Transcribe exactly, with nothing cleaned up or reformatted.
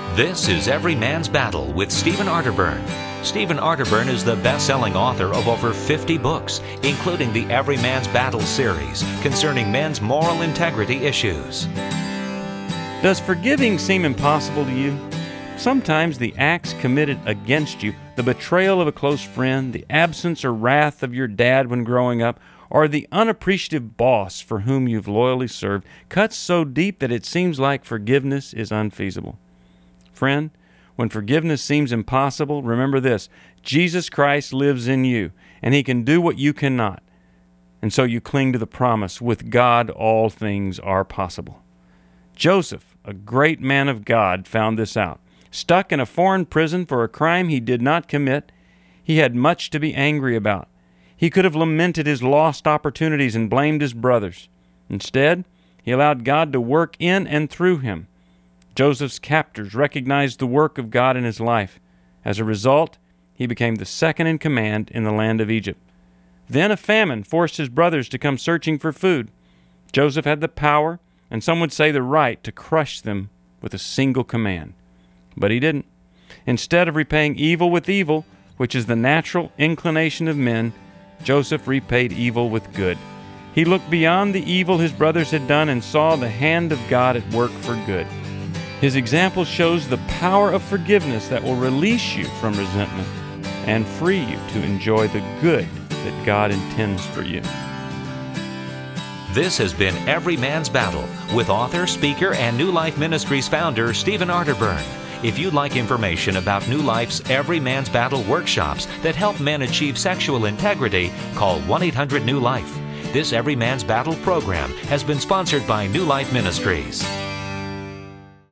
This is Every Man's Battle with Stephen Arterburn. Stephen Arterburn is the best-selling author of over fifty books, including the Every Man's Battle series concerning men's moral integrity issues. Does forgiving seem impossible to you? Sometimes the acts committed against you, the betrayal of a close friend, the absence or wrath of your dad when growing up, or the unappreciative boss for whom you've loyally served, cuts so deep that it seems like forgiveness is unfeasible. Friend, when forgiveness seems impossible, remember this: Jesus Christ lives in you, and He can do what you cannot. And so you cling to the promise, with God all things are possible. Joseph, a great man of God, found this out. Stuck in a foreign prison for a crime he did not commit, he had much to be angry about. He could have lamented his lost opportunities and blamed his brothers. Instead, he allowed God to work in and through him. Joseph's captors recognized the work of God in his life. As a result, he became the second in command in the land of Egypt. Then a famine forced his brothers to come searching for food. Joseph had the power, and some would say the right, to crush them with a single command. But he didn't. Instead of repaying evil with evil, which is the natural inclination of men, Joseph repaid evil with good. He looked beyond the evil his brothers had done and saw the hand of God at work for good. His example shows the power of forgiveness that will release you from resentment and free you to enjoy the good that God intends for you. This has been Every Man's Battle with author, speaker, and New Life Ministries founder Stephen Arterburn. If you'd like information about New Life's Every Man's Battle workshops that help men achieve sexual integrity, call one eight hundred new life. This Every Man's Battle program has been sponsored by New Life Ministries.